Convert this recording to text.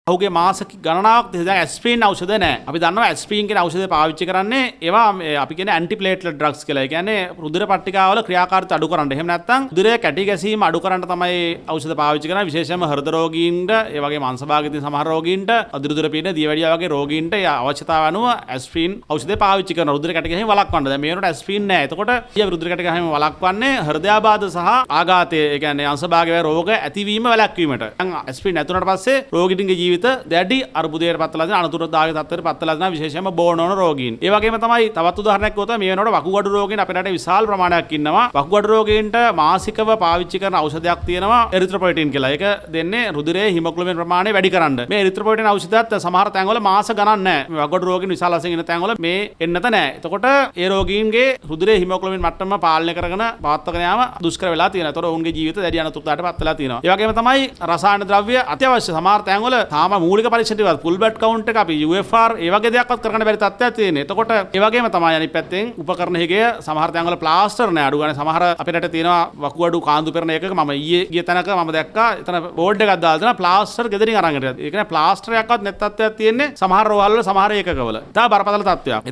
ඔහුගේ මාස ගණනාවක් දැන් ඇස්ප්‍රින් ඖෂධ නැහැ. අපි දන්නවා ඇස්ප්‍රින් කියන ඖෂධය පාවිච්චි කරන්නේ ඒවා අපි කියන්නේ ඇන්ටි ප්ලේට්ලට් ඩ්‍රග්ස් කියලා. ඒ කියන්නේ රුධිර පට්ටිකාවල ක්‍රියාකාරීත්වය අඩු කරන්න. එහෙම නැත්නම් රුධිරයේ කැටි ගැසීම අඩු කරන්න තමයි ඖෂධ පාවිච්චි කරන්නේ. විශේෂයෙන්ම හෘද රෝගීන්ට, ඒ වගේම අංශභාගයේ තියෙන සමහර රෝගීන්ට, අදිරුධිර පීඩන, දියවැඩියා වගේ රෝගීන්ට ඒ අවශ්‍යතාව අනුව ඇස්ප්‍රින් ඖෂධය පාවිච්චි කරනවා. රුධිර කැටි ගැසීම වළක්වන්න. දැන් මේ වෙනකොට ඇස්ප්‍රින් නැහැ. එතකොට ඊය රුධිර කැටි ගැසීම වළක්වන්නේ හෘදයාබාධ සහ ආඝාතය. ඒ කියන්නේ අංශභාගයේ රෝග ඇතිවීම වැළැක්වීමට. දැන් ඇස්ප්‍රින් නැතුණට පස්සේ රෝගීන්ගේ ජීවිත දැඩි අර්බුදයට පත්වලා තියෙන අනතුරුදායක තත්ත්වයට පත්වලා තියෙන විශේෂයෙන්ම බෝනෝන රෝගීන්. ඒ වගේම තමයි තවත් උදාහරණයක් ගත්තොත් මේ වෙනකොට වකුගඩු රෝගීන් අපේ රටේ විශාල ප්‍රමාණයක් ඉන්නවා. වකුගඩු රෝගීන්ට මාසිකව පාවිච්චි කරන ඖෂධයක් තියෙනවා එරිත්‍රොපොයිටින් කියලා. ඒක දෙන්නේ රුධිරයේ හිමොග්ලොබින් ප්‍රමාණය වැඩි කරන්න. මේ එරිත්‍රොපොයිටින් ඖෂධයත් සමහර තැන්වල මාස ගණන් නැහැ. මේ වකුගඩු රෝගීන් විශාල වශයෙන් ඉන්න තැන්වල මේ එන්නත නැහැ. එතකොට ඒ රෝගීන්ගේ රුධිරයේ හිමොග්ලොබින් මට්ටම පාලනය කරගෙන පවත්වාගෙන යාම දුෂ්කර වෙලා තියෙනවා. ඒතකොට ඔවුන්ගේ ජීවිත දැඩි අනතුරුදායකට පත් වෙලා තියෙනවා. ඒ වගේම තමයි රසායන ද්‍රව්‍ය අත්‍යවශ්‍ය සමහර තැන්වල තාම මූලික පරීක්ෂණ ෆුල් බ්ලඩ් කවුන්ට් එක අපි UFR ඒ වගේ දෙයක්වත් කරගන්න බැරි තත්ත්වයක් තියෙනවා. එතකොට ඒ වගේම තමයි අනිත් පැත්තෙන් උපකරණ හිගය සමහර තැන්වල ප්ලාස්ටර් නෑ අඩු ගානේ සමහර අපේ රටේ තියෙනවා වකුගඩු කාන්දු පෙරන එකක මම ඊයේ ගිය තැනක මම දැක්කා එතන බෝඩ් එකක් දාලා තියෙනවා ප්ලාස්ටර් ගෙදරින් අරන් ගියා. ඒ කියන්නේ ප්ලාස්ටර් එකක්වත් නැත් තත්ත්වයක් තියෙන්නේ සමහර රෝහල් වල සමහර ඒකකවල. ඉතා බරපතල තත්ත්වයක්.